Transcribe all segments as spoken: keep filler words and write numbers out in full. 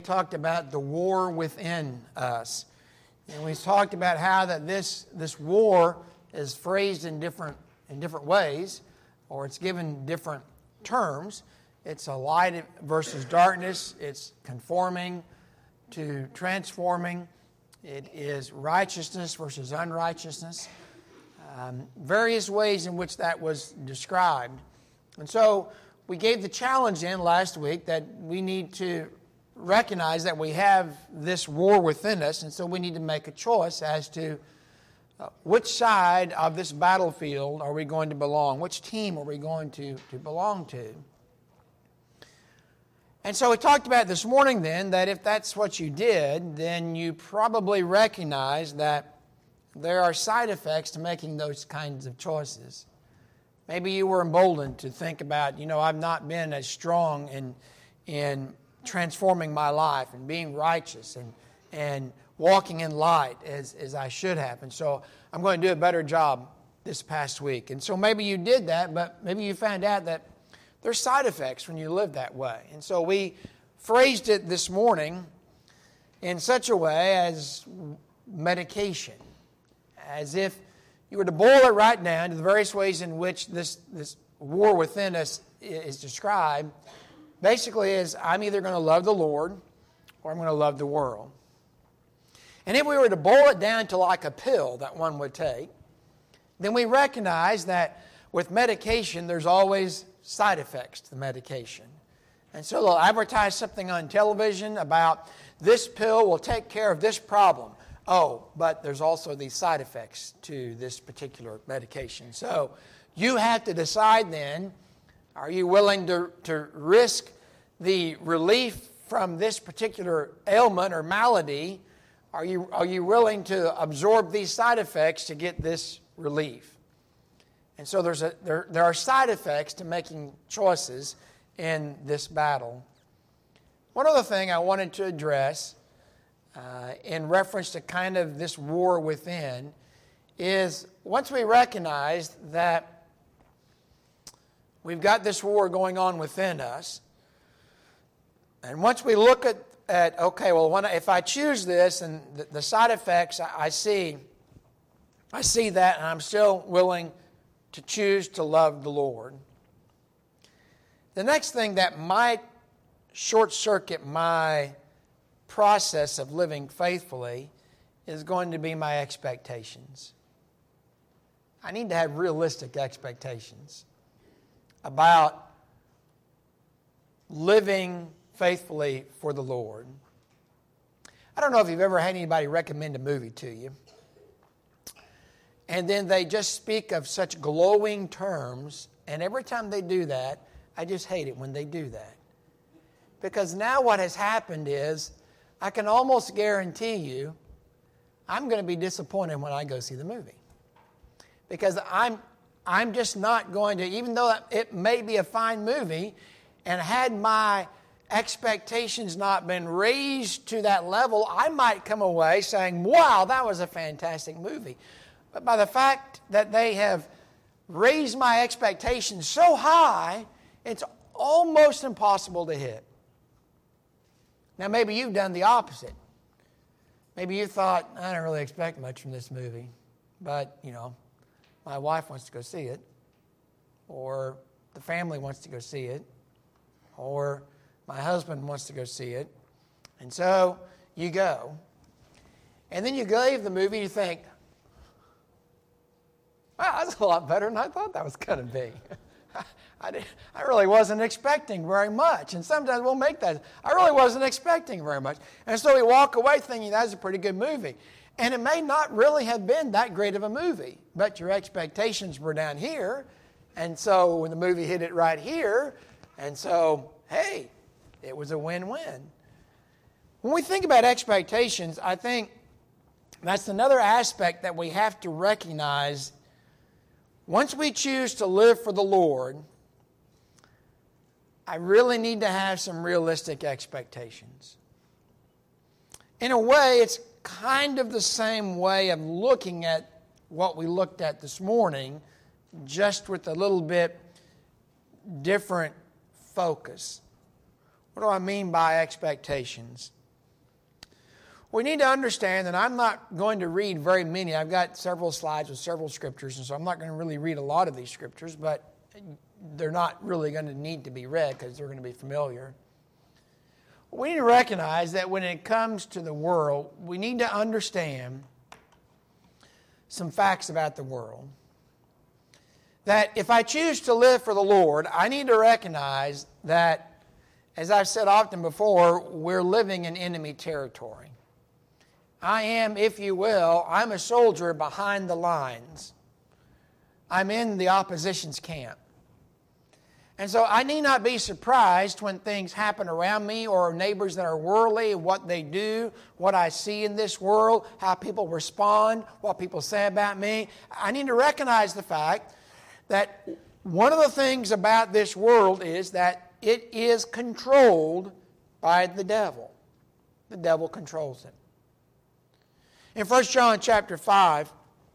Talked about the war within us. And we talked about how that this this war is phrased in different in different ways, or it's given different terms. It's a light versus darkness. It's conforming to transforming. It is righteousness versus unrighteousness. Um, various ways in which that was described. And so we gave the challenge in last week that we need to recognize that we have this war within us, and so we need to make a choice as to uh, which side of this battlefield are we going to belong, which team are we going to, to belong to. And so we talked about this morning then that if that's what you did, then you probably recognize that there are side effects to making those kinds of choices. Maybe you were emboldened to think about, you know, I've not been as strong in in transforming my life and being righteous and and walking in light as, as I should have. And so I'm going to do a better job this past week. And so maybe you did that, but maybe you found out that there's side effects when you live that way. And so we phrased it this morning in such a way as medication, as if you were to boil it right down to the various ways in which this, this war within us is described. Basically is, I'm either going to love the Lord or I'm going to love the world. And if we were to boil it down to like a pill that one would take, then we recognize that with medication, there's always side effects to the medication. And so they'll advertise something on television about this pill will take care of this problem. Oh, but there's also these side effects to this particular medication. So you have to decide then, are you willing to, to risk the relief from this particular ailment or malady? Are you, are you willing to absorb these side effects to get this relief? And so there's a, there, there are side effects to making choices in this battle. One other thing I wanted to address uh, in reference to kind of this war within is once we recognize that we've got this war going on within us. And once we look at, at okay, well, when I, if I choose this and the, the side effects I, I see, I see that and I'm still willing to choose to love the Lord. The next thing that might short-circuit my process of living faithfully is going to be my expectations. I need to have realistic expectations about living faithfully for the Lord. I don't know if you've ever had anybody recommend a movie to you, and then they just speak of such glowing terms, and every time they do that, I just hate it when they do that. Because now what has happened is, I can almost guarantee you, I'm going to be disappointed when I go see the movie. Because I'm I'm just not going to, even though it may be a fine movie, and had my expectations not been raised to that level, I might come away saying, wow, that was a fantastic movie. But by the fact that they have raised my expectations so high, it's almost impossible to hit. Now, maybe you've done the opposite. Maybe you thought, I don't really expect much from this movie, but, you know, my wife wants to go see it, or the family wants to go see it, or my husband wants to go see it. And so you go. And then you leave the movie and you think, wow, that's a lot better than I thought that was going to be. I, did, I really wasn't expecting very much. And sometimes we'll make that. I really wasn't expecting very much. And so we walk away thinking that's a pretty good movie. And it may not really have been that great of a movie, but your expectations were down here. And so when the movie hit it right here, and so, hey, it was a win-win. When we think about expectations, I think that's another aspect that we have to recognize. Once we choose to live for the Lord, I really need to have some realistic expectations. In a way, it's kind of the same way of looking at what we looked at this morning, just with a little bit different focus. What do I mean by expectations? We need to understand that I'm not going to read very many. I've got several slides with several scriptures, and so I'm not going to really read a lot of these scriptures, but they're not really going to need to be read because they're going to be familiar. We need to recognize that when it comes to the world, we need to understand some facts about the world. That if I choose to live for the Lord, I need to recognize that, as I've said often before, we're living in enemy territory. I am, if you will, I'm a soldier behind the lines. I'm in the opposition's camp. And so I need not be surprised when things happen around me or neighbors that are worldly, what they do, what I see in this world, how people respond, what people say about me. I need to recognize the fact that one of the things about this world is that it is controlled by the devil. The devil controls it. In First John chapter five,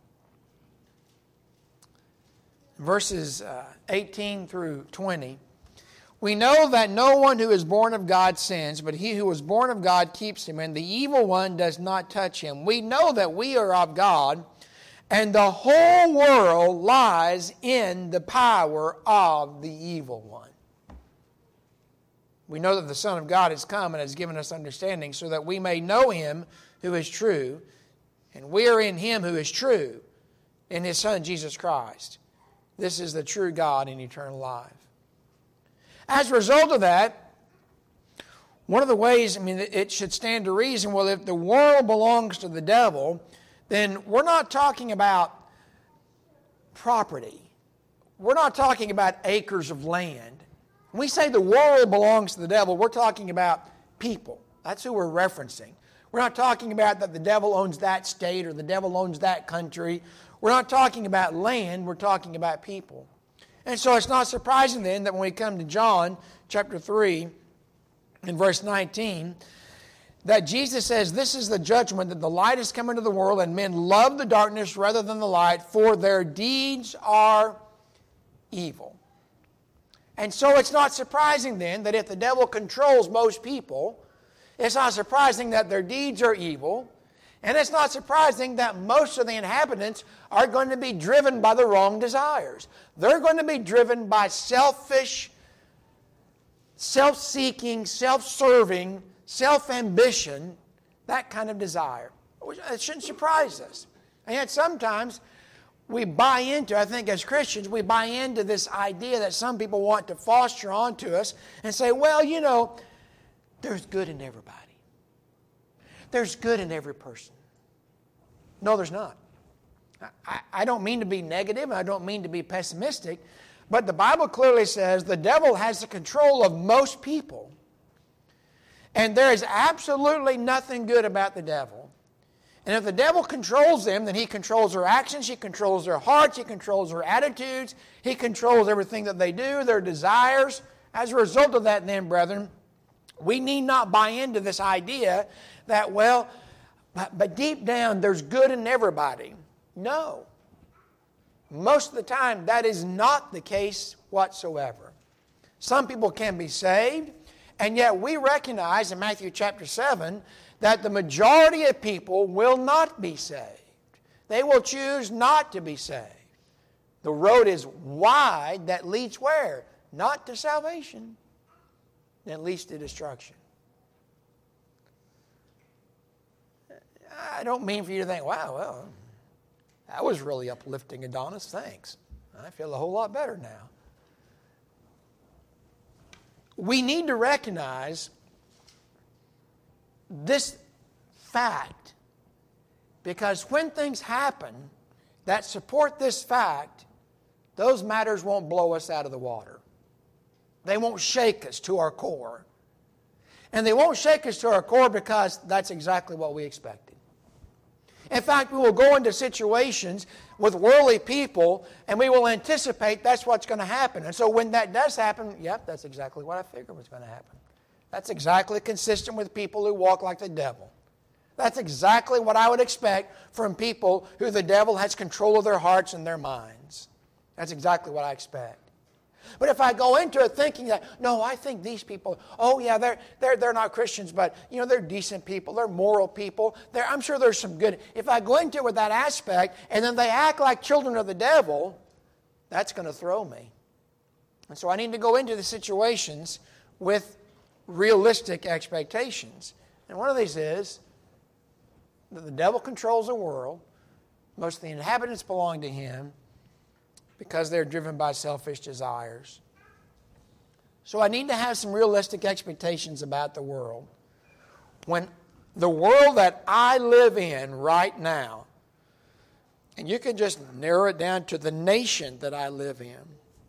verses uh, eighteen through twenty, we know that no one who is born of God sins, but he who is born of God keeps him, and the evil one does not touch him. We know that we are of God, and the whole world lies in the power of the evil one. We know that the Son of God has come and has given us understanding so that we may know him who is true, and we are in him who is true, in his Son Jesus Christ. This is the true God in eternal life. As a result of that, one of the ways, I mean, it should stand to reason, well, if the world belongs to the devil, then we're not talking about property. We're not talking about acres of land. When we say the world belongs to the devil, we're talking about people. That's who we're referencing. We're not talking about that the devil owns that state or the devil owns that country. We're not talking about land, we're talking about people. And so it's not surprising then that when we come to John chapter three in verse nineteen, that Jesus says, this is the judgment, that the light has come into the world and men love the darkness rather than the light, for their deeds are evil. And so it's not surprising then that if the devil controls most people, it's not surprising that their deeds are evil. And it's not surprising that most of the inhabitants are going to be driven by the wrong desires. They're going to be driven by selfish, self-seeking, self-serving, self-ambition, that kind of desire. It shouldn't surprise us. And yet sometimes we buy into, I think as Christians, we buy into this idea that some people want to foster onto us and say, well, you know, there's good in everybody. There's good in every person. No, there's not. I, I don't mean to be negative. I don't mean to be pessimistic. But the Bible clearly says the devil has the control of most people. And there is absolutely nothing good about the devil. And if the devil controls them, then he controls their actions, he controls their hearts, he controls their attitudes, he controls everything that they do, their desires. As a result of that then, brethren, we need not buy into this idea that, well, but, but deep down there's good in everybody. No. Most of the time that is not the case whatsoever. Some people can be saved, and yet we recognize in Matthew chapter seven that the majority of people will not be saved. They will choose not to be saved. The road is wide that leads where? Not to salvation. That leads to destruction. I don't mean for you to think, wow, well, that was really uplifting, Adonis. Thanks. I feel a whole lot better now. We need to recognize this fact, because when things happen that support this fact, those matters won't blow us out of the water. They won't shake us to our core. And they won't shake us to our core because that's exactly what we expected. In fact, we will go into situations with worldly people and we will anticipate that's what's going to happen. And so when that does happen, yep, that's exactly what I figured was going to happen. That's exactly consistent with people who walk like the devil. That's exactly what I would expect from people who the devil has control of their hearts and their minds. That's exactly what I expect. But if I go into it thinking that, no, I think these people, oh yeah, they're, they're, they're not Christians, but you know, they're decent people, they're moral people, they're, I'm sure there's some good. If I go into it with that aspect, and then they act like children of the devil, that's going to throw me. And so I need to go into the situations with realistic expectations. And one of these is that the devil controls the world. Most of the inhabitants belong to him because they're driven by selfish desires. So I need to have some realistic expectations about the world. When the world that I live in right now, and you can just narrow it down to the nation that I live in,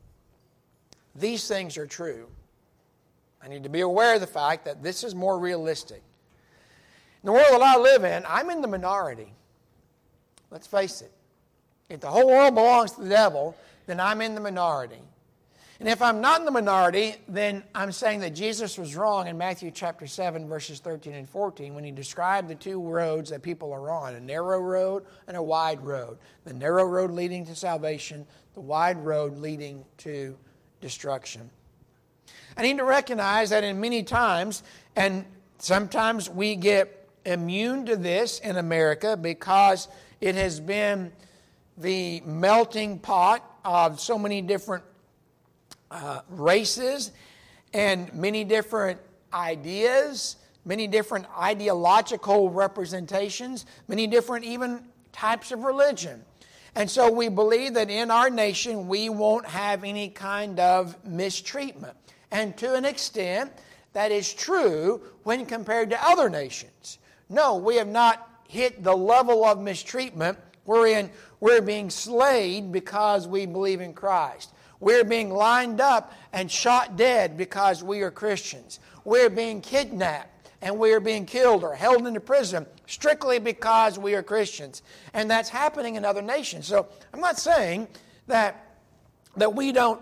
these things are true. I need to be aware of the fact that this is more realistic. In the world that I live in, I'm in the minority. Let's face it. If the whole world belongs to the devil, then I'm in the minority. And if I'm not in the minority, then I'm saying that Jesus was wrong in Matthew chapter seven, verses thirteen and fourteen, when he described the two roads that people are on, a narrow road and a wide road. The narrow road leading to salvation, the wide road leading to destruction. I need to recognize that in many times, and sometimes we get immune to this in America because it has been the melting pot of so many different uh, races and many different ideas, many different ideological representations, many different even types of religion. And so we believe that in our nation we won't have any kind of mistreatment. And to an extent, that is true when compared to other nations. No, we have not hit the level of mistreatment wherein we're being slayed because we believe in Christ. We're being lined up and shot dead because we are Christians. We're being kidnapped and we are being killed or held into prison strictly because we are Christians. And that's happening in other nations. So I'm not saying that, that we don't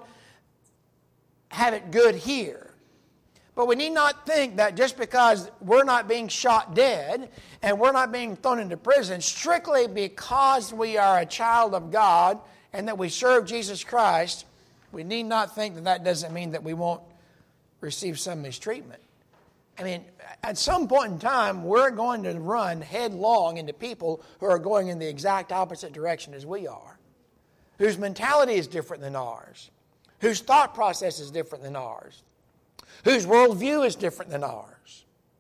have it good here. But we need not think that just because we're not being shot dead and we're not being thrown into prison strictly because we are a child of God and that we serve Jesus Christ, we need not think that that doesn't mean that we won't receive some mistreatment. I mean, at some point in time, we're going to run headlong into people who are going in the exact opposite direction as we are, whose mentality is different than ours, whose thought process is different than ours, whose worldview is different than ours.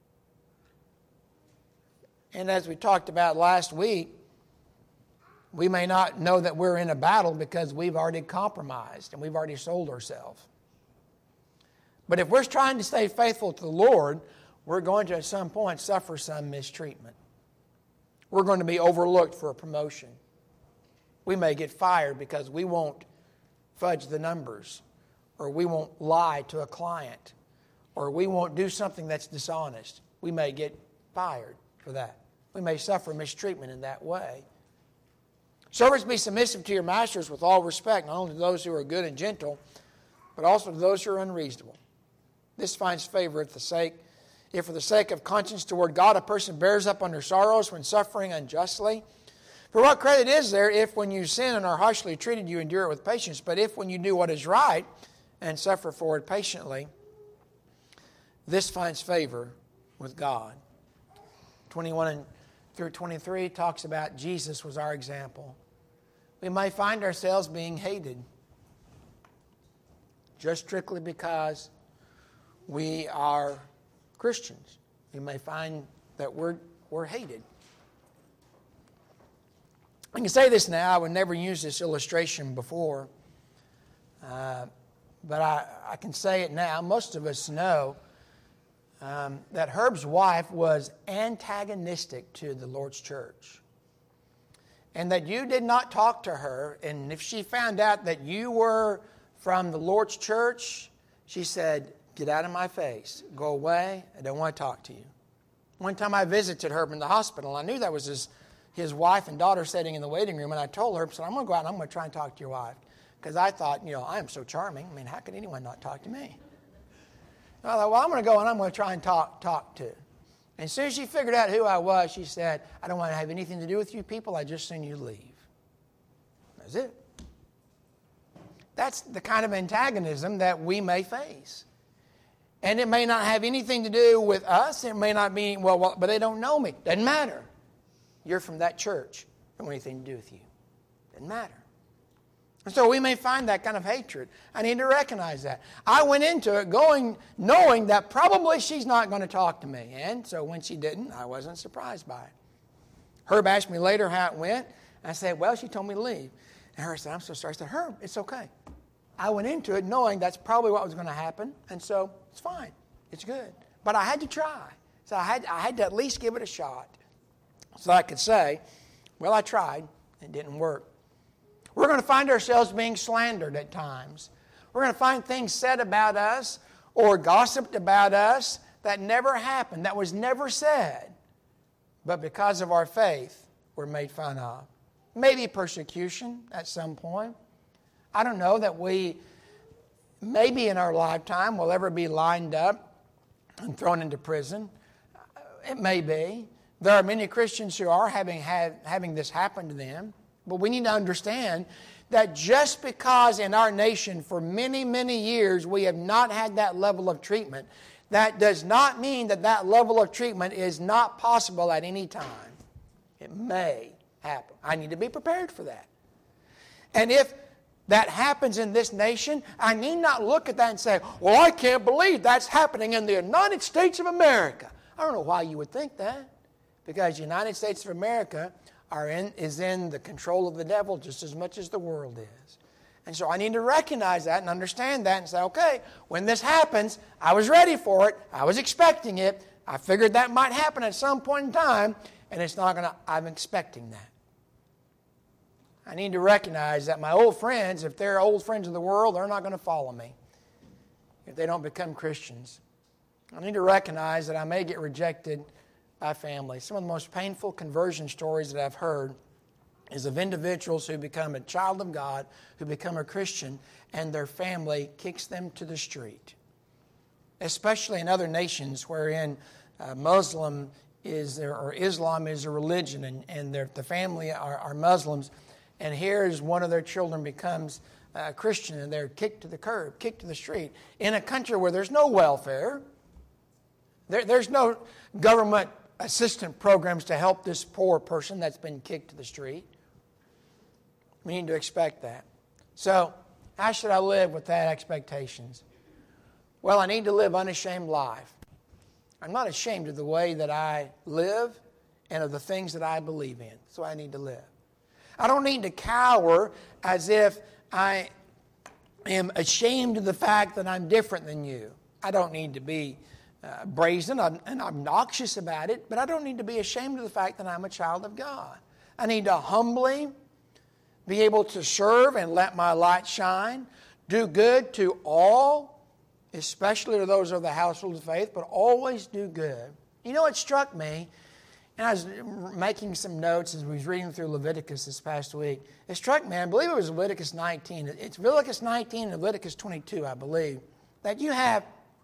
And as we talked about last week, we may not know that we're in a battle because we've already compromised and we've already sold ourselves. But if we're trying to stay faithful to the Lord, we're going to at some point suffer some mistreatment. We're going to be overlooked for a promotion. We may get fired because we won't fudge the numbers, or we won't lie to a client, or we won't do something that's dishonest. We may get fired for that. We may suffer mistreatment in that way. Servants, be submissive to your masters with all respect, not only to those who are good and gentle, but also to those who are unreasonable. This finds favor at the sake, if for the sake of conscience toward God a person bears up under sorrows when suffering unjustly. For what credit is there if when you sin and are harshly treated you endure it with patience, but if when you do what is right and suffer for it patiently, this finds favor with God. twenty-one through twenty-three talks about Jesus was our example. We may find ourselves being hated just strictly because we are Christians. We may find that we're, we're hated. I can say this now. I would never use this illustration before. Uh, but I, I can say it now. Most of us know um, that Herb's wife was antagonistic to the Lord's church. And that you did not talk to her. And if she found out that you were from the Lord's church, she said, "Get out of my face. Go away. I don't want to talk to you." One time I visited Herb in the hospital. I knew that was his, his wife and daughter sitting in the waiting room. And I told Herb, "I'm going to go out and I'm going to try and talk to your wife." Because I thought, you know, I am so charming. I mean, how could anyone not talk to me? And I thought, well, I'm going to go and I'm going to try and talk, talk to. And as soon as she figured out who I was, she said, "I don't want to have anything to do with you people. I just seen you leave." That's it. That's the kind of antagonism that we may face. And it may not have anything to do with us. It may not be, well, well but they don't know me. Doesn't matter. You're from that church. Don't have anything to do with you. Doesn't matter. And so we may find that kind of hatred. I need to recognize that. I went into it going, knowing that probably she's not going to talk to me. And so when she didn't, I wasn't surprised by it. Herb asked me later how it went. I said, well, she told me to leave. And Herb said, I'm so sorry. I said, Herb, it's okay. I went into it knowing that's probably what was going to happen. And so it's fine. It's good. But I had to try. So I had, I had to at least give it a shot. So I could say, well, I tried. It didn't work. We're going to find ourselves being slandered at times. We're going to find things said about us or gossiped about us that never happened, that was never said. But because of our faith, we're made fun of. Maybe persecution at some point. I don't know that we, maybe in our lifetime, will ever be lined up and thrown into prison. It may be. There are many Christians who are having had, having this happen to them. But we need to understand that just because in our nation for many, many years we have not had that level of treatment, that does not mean that that level of treatment is not possible at any time. It may happen. I need to be prepared for that. And if that happens in this nation, I need not look at that and say, well, I can't believe that's happening in the United States of America. I don't know why you would think that. Because the United States of America are in, is in the control of the devil just as much as the world is. And so I need to recognize that and understand that and say, okay, when this happens, I was ready for it. I was expecting it. I figured that might happen at some point in time, and it's not going to, I'm expecting that. I need to recognize that my old friends, if they're old friends of the world, they're not going to follow me if they don't become Christians. I need to recognize that I may get rejected by family. Some of the most painful conversion stories that I've heard is of individuals who become a child of God, who become a Christian, and their family kicks them to the street. Especially in other nations wherein uh, Muslim is there, or Islam is a religion, and, and the family are, are Muslims, and here is one of their children becomes a Christian, and they're kicked to the curb, kicked to the street, in a country where there's no welfare, there, there's no government assistance programs to help this poor person that's been kicked to the street. We need to expect that. So, how should I live with that expectations? Well, I need to live unashamed life. I'm not ashamed of the way that I live and of the things that I believe in. So I need to live. I don't need to cower as if I am ashamed of the fact that I'm different than you. I don't need to be Uh, brazen and obnoxious about it, but I don't need to be ashamed of the fact that I'm a child of God. I need to humbly be able to serve and let my light shine, do good to all, especially to those of the household of faith, but always do good. You know, it struck me, and I was making some notes as we was reading through Leviticus this past week. It struck me, I believe it was Leviticus nineteen. It's Leviticus nineteen and Leviticus twenty-two, I believe, that you have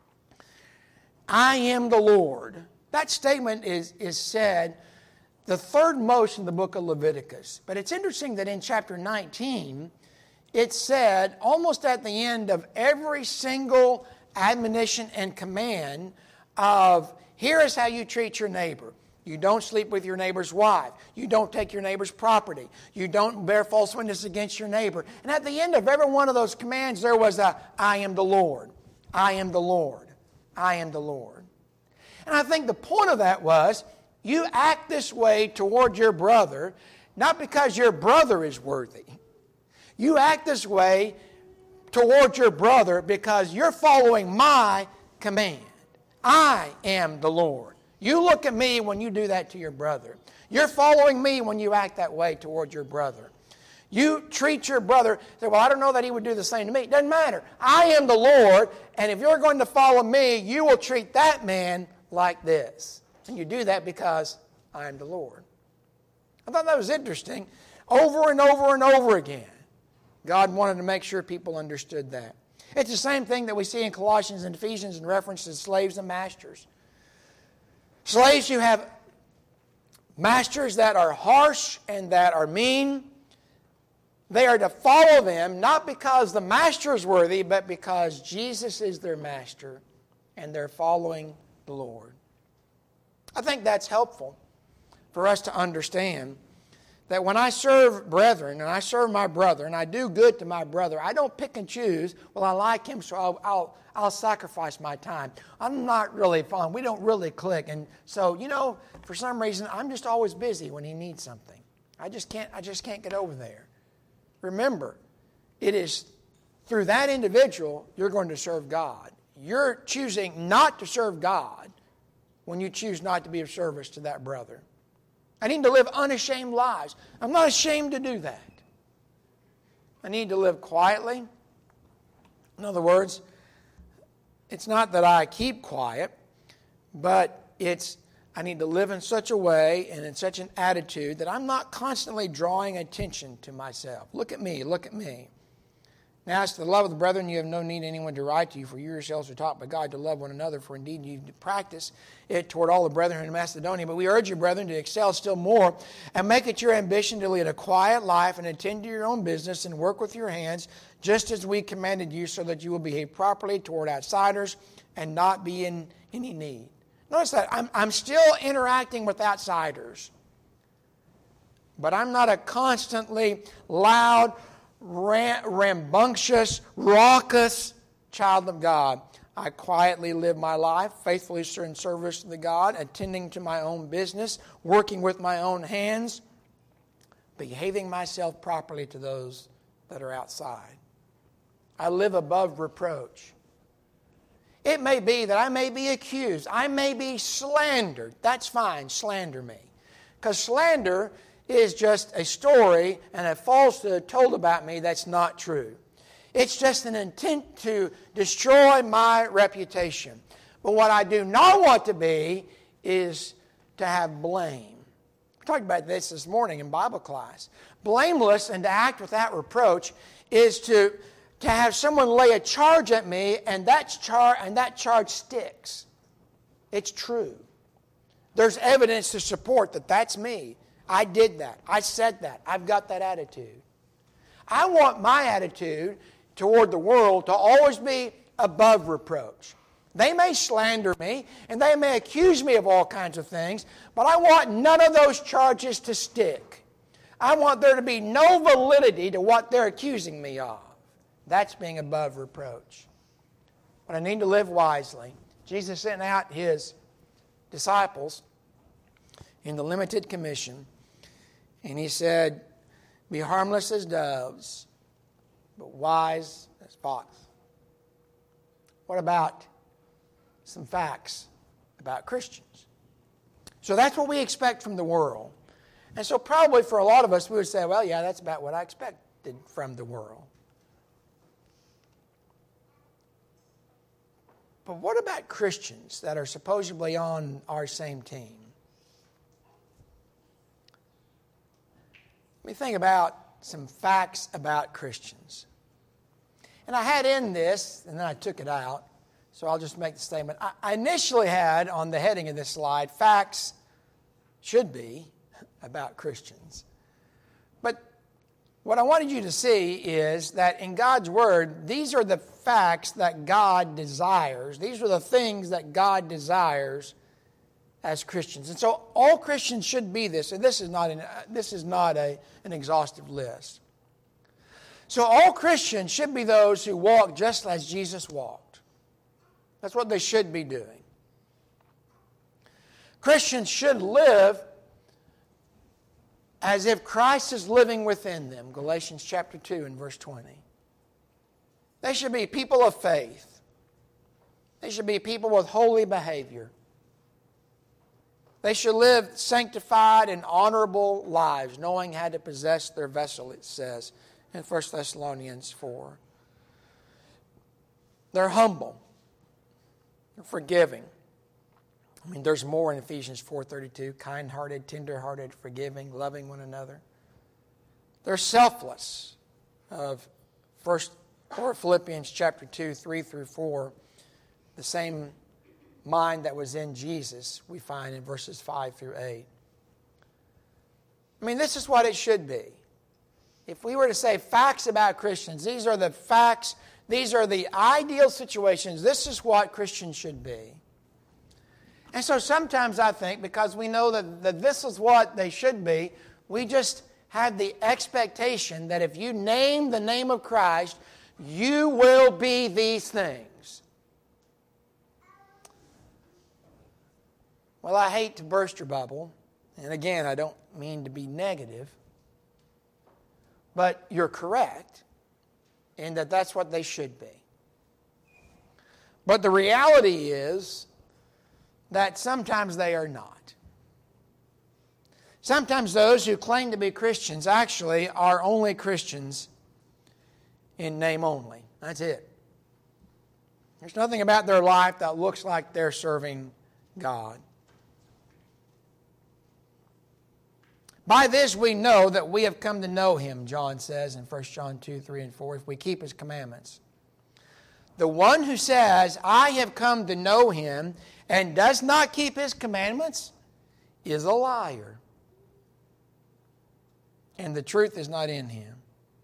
I am the Lord. That statement is, is said the third most in the book of Leviticus. But it's interesting that in chapter nineteen, it's said almost at the end of every single admonition and command of, here is how you treat your neighbor. You don't sleep with your neighbor's wife. You don't take your neighbor's property. You don't bear false witness against your neighbor. And at the end of every one of those commands, there was a, I am the Lord. I am the Lord. I am the Lord. And I think the point of that was, you act this way toward your brother, not because your brother is worthy. You act this way toward your brother because you're following my command. I am the Lord. You look at me when you do that to your brother. You're following me when you act that way toward your brother. You treat your brother, say, well, I don't know that he would do the same to me. It doesn't matter. I am the Lord, and if you're going to follow me, you will treat that man like this. And you do that because I am the Lord. I thought that was interesting. Over and over and over again, God wanted to make sure people understood that. It's the same thing that we see in Colossians and Ephesians in reference to slaves and masters. Slaves, you have masters that are harsh and that are mean. They are to follow them, not because the master is worthy, but because Jesus is their master and they're following the Lord. I think that's helpful for us to understand that when I serve brethren and I serve my brother and I do good to my brother, I don't pick and choose, well, I like him, so I'll, I'll, I'll sacrifice my time. I'm not really fun. We don't really click. And so, you know, for some reason, I'm just always busy when he needs something. I just can't, I just can't get over there. Remember, it is through that individual you're going to serve God. You're choosing not to serve God when you choose not to be of service to that brother. I need to live unashamed lives. I'm not ashamed to do that. I need to live quietly. In other words, it's not that I keep quiet, but it's I need to live in such a way and in such an attitude that I'm not constantly drawing attention to myself. Look at me, look at me. Now, as to the love of the brethren, you have no need anyone to write to you, for you yourselves are taught by God to love one another, for indeed you practice it toward all the brethren in Macedonia. But we urge you, brethren, to excel still more and make it your ambition to lead a quiet life and attend to your own business and work with your hands, just as we commanded you, so that you will behave properly toward outsiders and not be in any need. Notice that I'm, I'm still interacting with outsiders, but I'm not a constantly loud, ram, rambunctious, raucous child of God. I quietly live my life, faithfully in service to the God, attending to my own business, working with my own hands, behaving myself properly to those that are outside. I live above reproach. It may be that I may be accused. I may be slandered. That's fine. Slander me. Because slander is just a story and a falsehood told about me that's not true. It's just an intent to destroy my reputation. But what I do not want to be is to have blame. We talked about this this morning in Bible class. Blameless and to act without reproach is to to have someone lay a charge at me and that's char- and that charge sticks. It's true. There's evidence to support that that's me. I did that. I said that. I've got that attitude. I want my attitude toward the world to always be above reproach. They may slander me and they may accuse me of all kinds of things, but I want none of those charges to stick. I want there to be no validity to what they're accusing me of. That's being above reproach. But I need to live wisely. Jesus sent out his disciples in the limited commission, and he said, be harmless as doves, but wise as foxes. What about some facts about Christians? So that's what we expect from the world. And so probably for a lot of us, we would say, well, yeah, that's about what I expected from the world. But what about Christians that are supposedly on our same team? Let me think about some facts about Christians. And I had in this, and then I took it out, so I'll just make the statement. I initially had on the heading of this slide, facts should be about Christians. But what I wanted you to see is that in God's Word, these are the facts that God desires. These are the things that God desires as Christians. And so all Christians should be this. And this is not, an, this is not a, an exhaustive list. So all Christians should be those who walk just as Jesus walked. That's what they should be doing. Christians should live as if Christ is living within them. Galatians chapter two and verse twenty. They should be people of faith. They should be people with holy behavior. They should live sanctified and honorable lives, knowing how to possess their vessel, it says in First Thessalonians four. They're humble. They're forgiving. I mean, there's more in Ephesians four thirty-two. Kind-hearted, tender-hearted, forgiving, loving one another. They're selfless. Of First or Philippians chapter two, three through four, the same mind that was in Jesus we find in verses five through eight. I mean, this is what it should be. if we were to say facts about Christians, these are the facts, these are the ideal situations, this is what Christians should be. And so sometimes I think, because we know that, that this is what they should be, we just have the expectation that if you name the name of Christ, you will be these things. Well, I hate to burst your bubble, and again, I don't mean to be negative, but you're correct in that that's what they should be. But the reality is that sometimes they are not. Sometimes those who claim to be Christians actually are only Christians in name only. That's it. There's nothing about their life that looks like they're serving God. By this we know that we have come to know Him, John says in First John two, three, and four, if we keep His commandments. The one who says, I have come to know Him, and does not keep His commandments, is a liar. And the truth is not in him.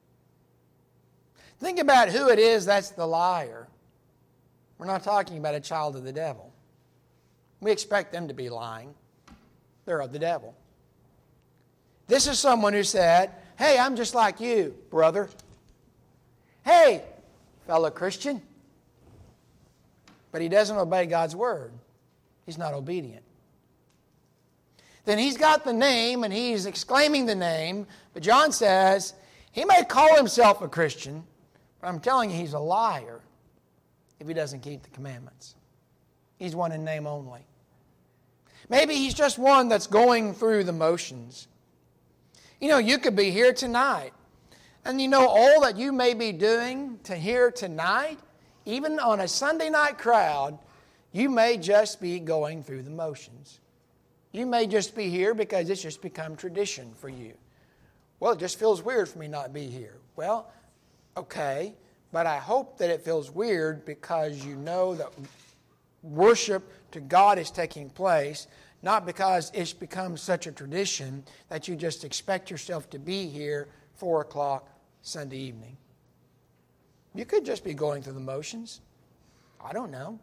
Think about who it is that's the liar. We're not talking about a child of the devil. We expect them to be lying. They're of the devil. This is someone who said, hey, I'm just like you, brother. Hey, fellow Christian. But he doesn't obey God's word. He's not obedient. Then he's got the name and he's exclaiming the name. But John says, he may call himself a Christian, but I'm telling you he's a liar if he doesn't keep the commandments. He's one in name only. Maybe he's just one that's going through the motions. You know, you could be here tonight, and you know all that you may be doing to here tonight, even on a Sunday night crowd, you may just be going through the motions. You may just be here because it's just become tradition for you. Well, it just feels weird for me not to be here. Well, okay, but I hope that it feels weird because you know that worship to God is taking place, not because it's become such a tradition that you just expect yourself to be here four o'clock Sunday evening. You could just be going through the motions. I don't know.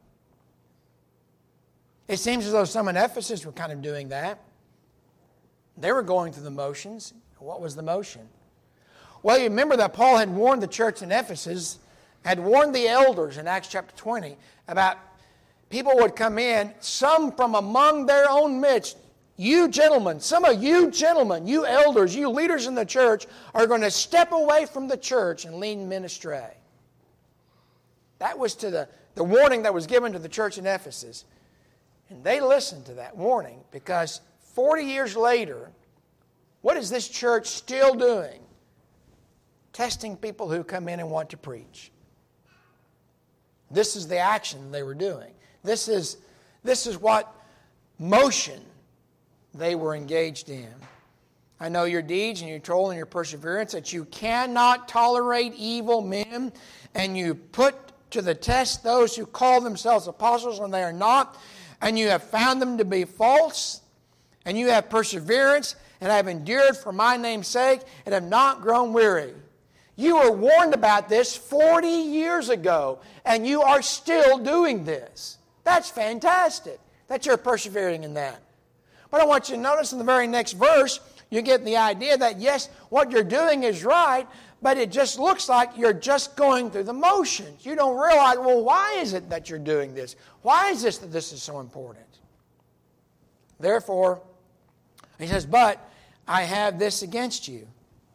It seems as though some in Ephesus were kind of doing that. They were going through the motions. What was the motion? Well, you remember that Paul had warned the church in Ephesus, had warned the elders in Acts chapter twenty about people would come in, some from among their own midst. You gentlemen, some of you gentlemen, you elders, you leaders in the church are going to step away from the church and lead men astray. That was to the, the warning that was given to the church in Ephesus. And they listened to that warning because forty years later, what is this church still doing? Testing people who come in and want to preach. This is the action they were doing. This is, this is what motion they were engaged in. I know your deeds and your toil and your perseverance, that you cannot tolerate evil men, and you put to the test those who call themselves apostles when they are not, and you have found them to be false, and you have perseverance, and have endured for my name's sake, and have not grown weary. You were warned about this forty years ago, and you are still doing this. That's fantastic that you're persevering in that. But I want you to notice in the very next verse, you get the idea that yes, what you're doing is right, but it just looks like you're just going through the motions. You don't realize, well, why is it that you're doing this? Why is this that this is so important? Therefore, he says, but I have this against you,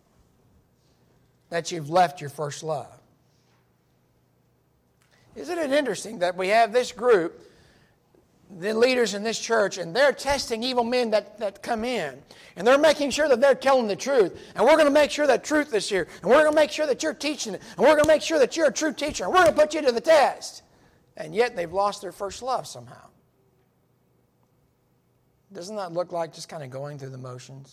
that you've left your first love. Isn't it interesting that we have this group, the leaders in this church, and they're testing evil men that, that come in. And they're making sure that they're telling the truth. And we're going to make sure that truth is here. And we're going to make sure that you're teaching it. And we're going to make sure that you're a true teacher. And we're going to put you to the test. And yet they've lost their first love somehow. Doesn't that look like just kind of going through the motions?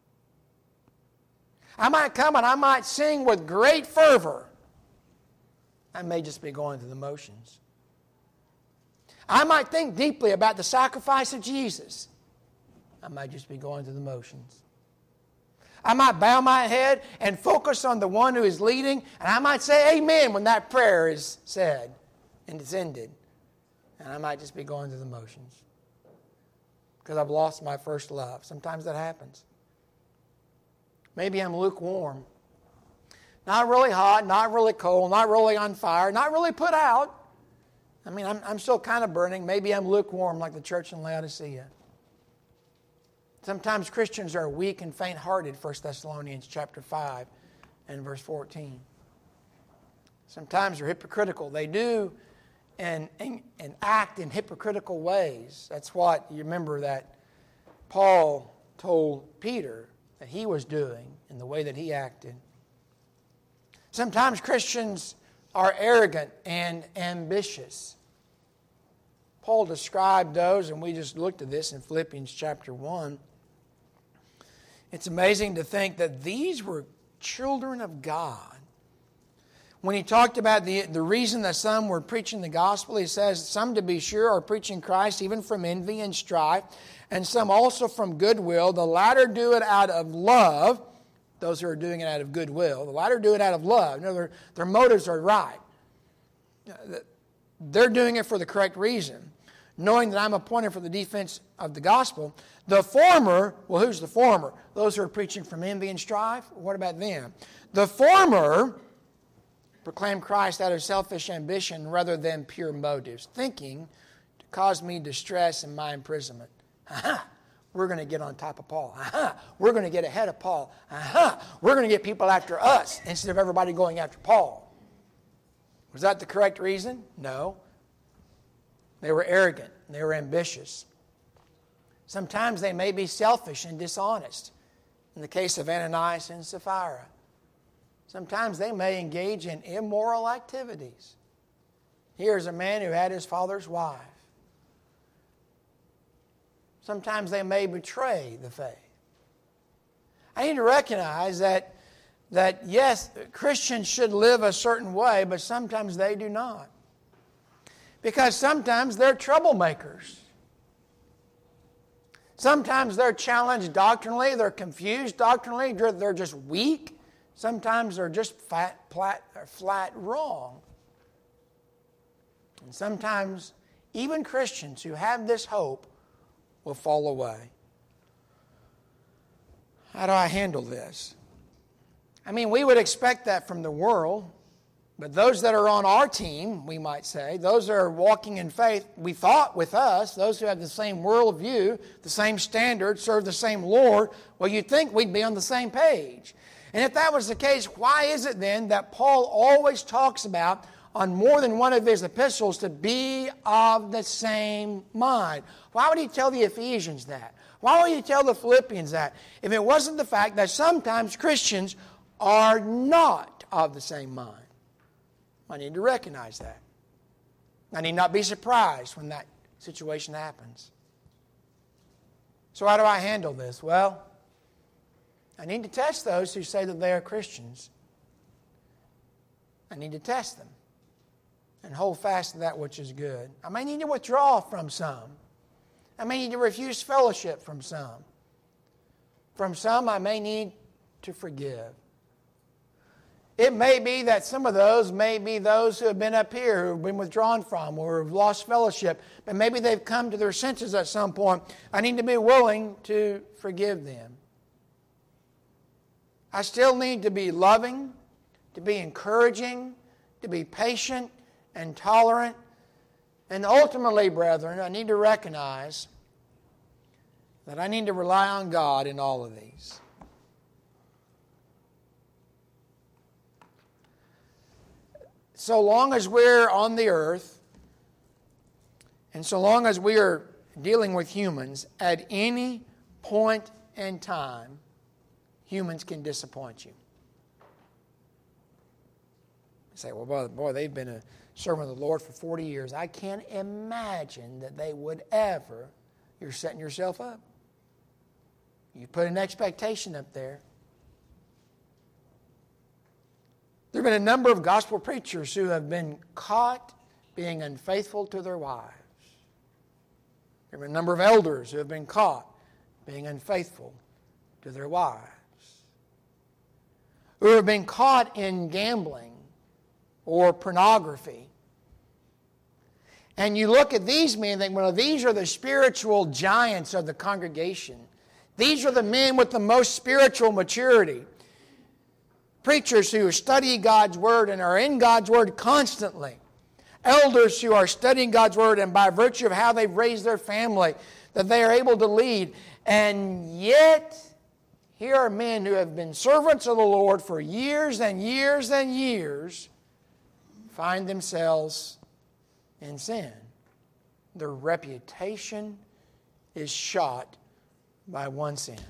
I might come and I might sing with great fervor. I may just be going through the motions. I might think deeply about the sacrifice of Jesus. I might just be going through the motions. I might bow my head and focus on the one who is leading, and I might say amen when that prayer is said and it's ended. And I might just be going through the motions because I've lost my first love. Sometimes that happens. Maybe I'm lukewarm. Not really hot, not really cold, not really on fire, not really put out. I mean, I'm, I'm still kind of burning. Maybe I'm lukewarm like the church in Laodicea. Sometimes Christians are weak and faint-hearted, First Thessalonians chapter five and verse fourteen. Sometimes they're hypocritical. They do and, and, and act in hypocritical ways. That's what you remember that Paul told Peter that he was doing in the way that he acted. Sometimes Christians are arrogant and ambitious. Paul described those, and we just looked at this in Philippians chapter one. It's amazing to think that these were children of God. When he talked about the, the reason that some were preaching the gospel, he says, some to be sure are preaching Christ even from envy and strife, and some also from goodwill. The latter do it out of love. Those who are doing it out of goodwill. The latter do it out of love. You know, their, their motives are right. They're doing it for the correct reason, knowing that I'm appointed for the defense of the gospel. The former, well, who's the former? Those who are preaching from envy and strife? What about them? The former proclaim Christ out of selfish ambition rather than pure motives, thinking to cause me distress in my imprisonment. Aha! We're going to get on top of Paul. Aha! We're going to get ahead of Paul. Aha! We're going to get people after us instead of everybody going after Paul. Was that the correct reason? No. They were arrogant. They were ambitious. Sometimes they may be selfish and dishonest. In the case of Ananias and Sapphira. Sometimes they may engage in immoral activities. Here's a man who had his father's wife. Sometimes they may betray the faith. I need to recognize that, that yes, Christians should live a certain way, but sometimes they do not. Because sometimes they're troublemakers. Sometimes they're challenged doctrinally, they're confused doctrinally, they're just weak. Sometimes they're just flat, flat, flat wrong. And sometimes even Christians who have this hope will fall away. How do I handle this? I mean, we would expect that from the world, but those that are on our team, we might say, those that are walking in faith, we thought with us, those who have the same worldview, the same standards, serve the same Lord, well, you'd think we'd be on the same page. And if that was the case, why is it then that Paul always talks about on more than one of his epistles to be of the same mind? Why would he tell the Ephesians that? Why would he tell the Philippians that? If it wasn't the fact that sometimes Christians are not of the same mind. I need to recognize that. I need not be surprised when that situation happens. So how do I handle this? Well, I need to test those who say that they are Christians. I need to test them and hold fast to that which is good. I may need to withdraw from some. I may need to refuse fellowship from some. From some, I may need to forgive. It may be that some of those may be those who have been up here, who have been withdrawn from, or have lost fellowship, but maybe they've come to their senses at some point. I need to be willing to forgive them. I still need to be loving, to be encouraging, to be patient and tolerant. And ultimately, brethren, I need to recognize that I need to rely on God in all of these. So long as we're on the earth, and so long as we are dealing with humans, at any point in time, humans can disappoint you. You say, well, boy, boy, they've been a servant of the Lord for forty years. I can't imagine that they would ever. You're setting yourself up. You put an expectation up there. There have been a number of gospel preachers who have been caught being unfaithful to their wives. There have been a number of elders who have been caught being unfaithful to their wives. who have been caught in gambling or pornography. And you look at these men and think, well, these are the spiritual giants of the congregation. These are the men with the most spiritual maturity. Preachers who are studying God's Word and are in God's Word constantly. Elders who are studying God's Word and by virtue of how they've raised their family, that they are able to lead. And yet, here are men who have been servants of the Lord for years and years and years, find themselves in sin. Their reputation is shot by one sin.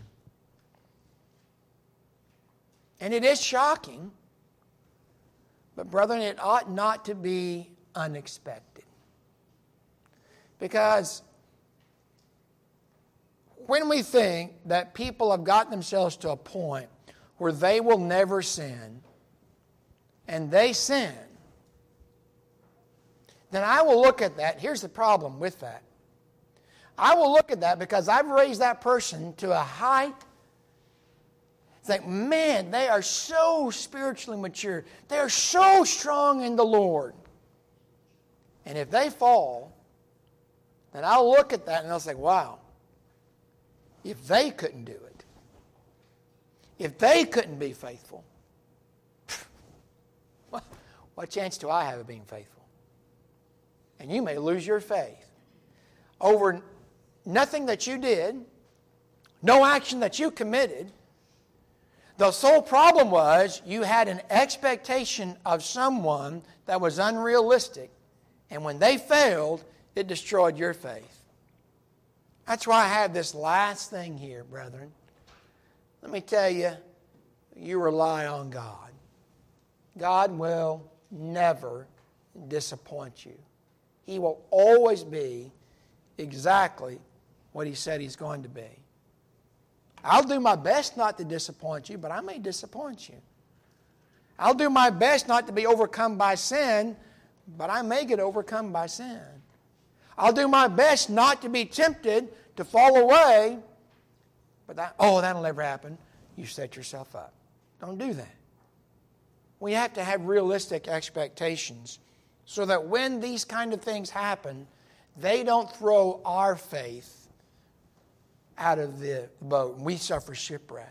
And it is shocking, but brethren, it ought not to be unexpected. Because when we think that people have gotten themselves to a point where they will never sin, and they sin, then I will look at that. Here's the problem with that. I will look at that because I've raised that person to a height. It's like, man, they are so spiritually mature. They are so strong in the Lord. And if they fall, then I'll look at that and I'll say, wow, if they couldn't do it, if they couldn't be faithful, what chance do I have of being faithful? And you may lose your faith over nothing that you did, no action that you committed. The sole problem was you had an expectation of someone that was unrealistic, and when they failed, it destroyed your faith. That's why I have this last thing here, brethren. Let me tell you, you rely on God. God will never disappoint you. He will always be exactly what He said He's going to be. I'll do my best not to disappoint you, but I may disappoint you. I'll do my best not to be overcome by sin, but I may get overcome by sin. I'll do my best not to be tempted to fall away, but that, oh, that'll never happen. You set yourself up. Don't do that. We have to have realistic expectations so that when these kind of things happen, they don't throw our faith out of the boat and we suffer shipwreck.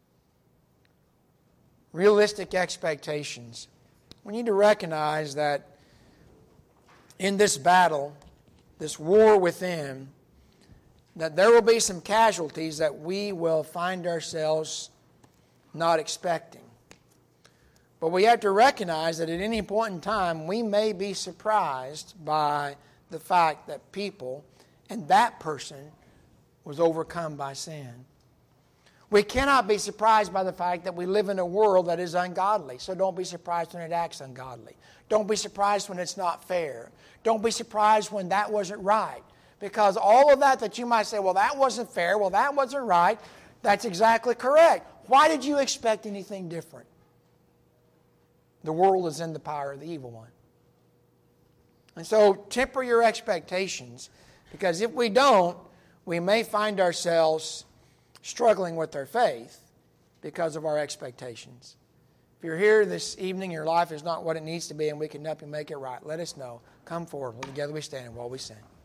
Realistic expectations. We need to recognize that in this battle, this war within, that there will be some casualties that we will find ourselves not expecting. But we have to recognize that at any point in time, we may be surprised by the fact that people and that person was overcome by sin. We cannot be surprised by the fact that we live in a world that is ungodly. So don't be surprised when it acts ungodly. Don't be surprised when it's not fair. Don't be surprised when that wasn't right. Because all of that that you might say, well, that wasn't fair, well, that wasn't right, that's exactly correct. Why did you expect anything different? The world is in the power of the evil one. And so temper your expectations, because if we don't, we may find ourselves struggling with our faith because of our expectations. If you're here this evening, your life is not what it needs to be, and we can help you make it right, let us know. Come forward. Together we stand while we sing.